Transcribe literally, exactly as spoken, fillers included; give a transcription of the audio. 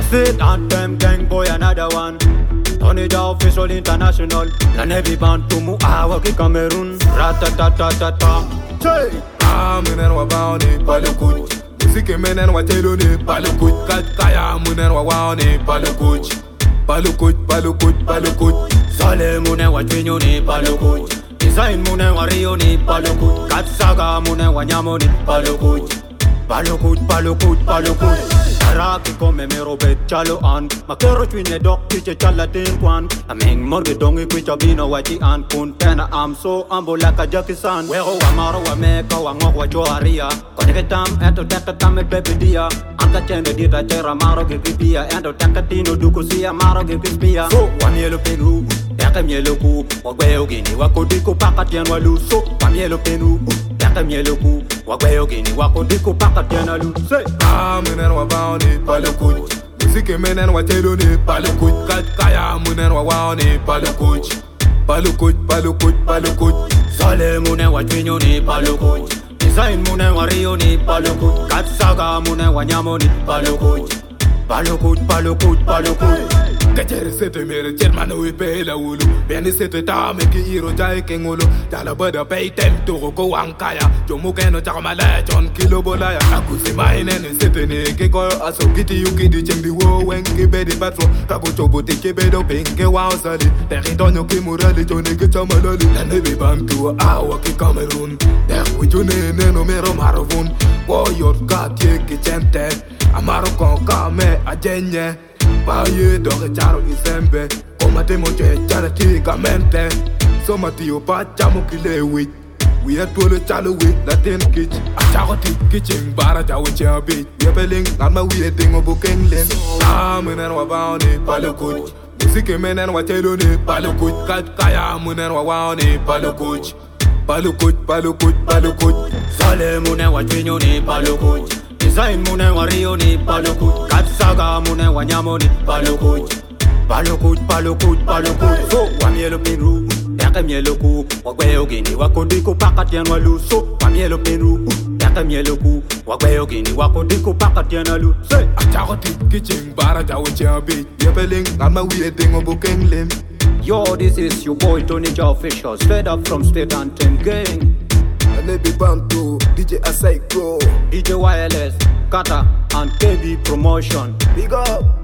State anthem, gang boy, another one. Turn it official international. La Navy band to mu awa ki Cameroon. Ratatatatata. Hey. Ah, menen wa baoni palukut. Musique menen wa teloni palukut. Kat kaya menen wa waoni palukut. Palukut, palukut, palukut. Sale mune wa twinyo ni palukut. Design mune wa rio ni palukut. Kat saga mune wa nyamo ni palukut. Palukut, palukut, palukut. Araki kome me robet chalo an. Makero twinye dok tiche chalatin kwan. Ameng morge dongi kwicha bino wachi an. Kun tena am so ambo laka jakisan. Wero wa maro wa meka wa ngok wa joharia. Konyeke tam ento teka tam e pepe dia. Anka chende dita chera maro ge kipia. Ento teka tino duku siya maro ge kipia. So wa mielo penu. Teka mielo ku. Wagweo gini wako diko paka tian walu. So wa mielo penu. Teka mielo ku. Wagweo gini wako diko paka tian walu. Say. Ah, menen wa baoni palukut. Musique menen wa teloni palukut. Kat kaya menen wa waoni palukut. Palukut, palukut, palukut. Sale mune wa twinyo ni palukut. Design mune wa rio ni palukut. Kat saga mune wa nyamo ni palukut. Palukut, palukut, palukut. Kachere sete mere chermano we pe la wulu. Beni sete ta me ki iro jai kengolo. Tala bada pay tem to ko wankaya. Jomu keno chakama le John kilo bolaya. Akusi maine ne sete ne ke ko aso kiti yuki di chembi wo wenki bedi patro. Kako chobo te ke bedo penke wa osali. Territorio ki murali jone ke chamalali. La nebe bantu awa ki Cameroon. Der wijune ne no mero marovun. Warrior katie ki chente. Amaro kon kame ajenye. Paye dore charo isembe. Komate moche chara tigamente. Somatio pa chamo kilewi. We are to the chalo with Latin kitch. A charity kitchen bara jawo chabi. We are belling on my way thing of booking lens. Ah, menen wa baoni palukut. Musique menen wa teloni palukut. Kat kaya menen wa waoni palukut. Palukut, palukut, palukut. Sale mune wa twinyo ni palukut. Design mune wa rio ni palukut. Kat saga mune wa nyamo ni palukut. Palukut, palukut, palukut. So wa mielo pinu. Yaka mielo ku. Wagweo gini wako diko paka tian walu. So wa mielo pinu. Yaka mielo ku. Wagweo gini wako diko paka tian walu. Say. A charity kitchen bara jawo chabi. We are belling on my way thing of booking limb. Yo, this is your boy Tony J Official. Straight up from State Anthem Gang. Nebe Bantu, D J Asaiko, D J Wireless, Kata and K B Promotion. Big up.